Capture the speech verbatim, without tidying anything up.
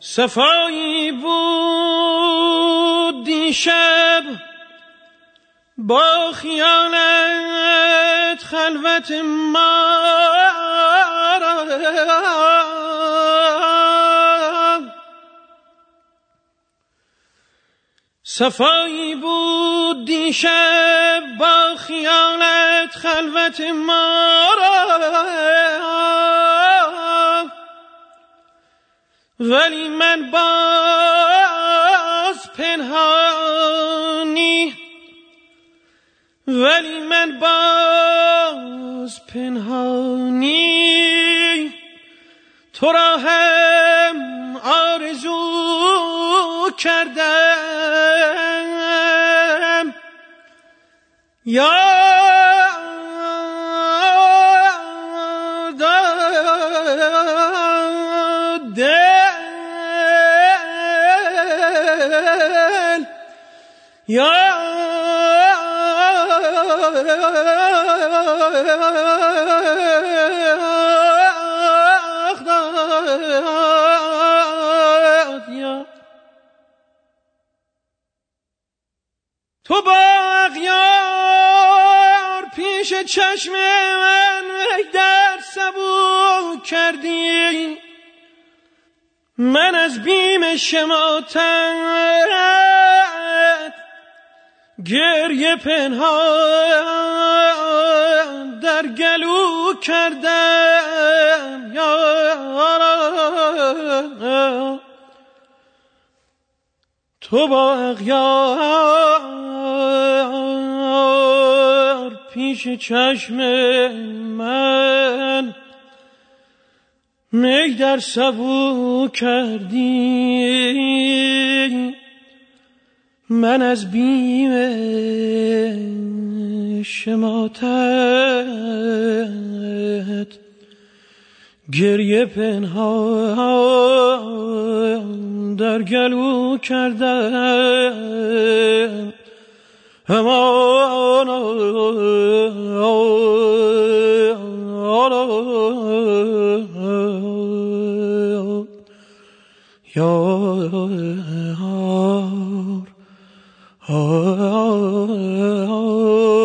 صفایی بود دیشب با خیالت خلوت ما صفایی بود دیشب با خیالت خلوت ما ولی من باز پنهانی ولی من باز پنهانی تو را هم آرزو کردم یا یا تو با اغیار پیش چشم من در سبو کردی من از بیم شماتت گریه پنهان در گلو کردم یا تو با اغیار پیش چشم من می در سبو کردی من از بیم شماتت گریه پنهان در گلو کردم امان یار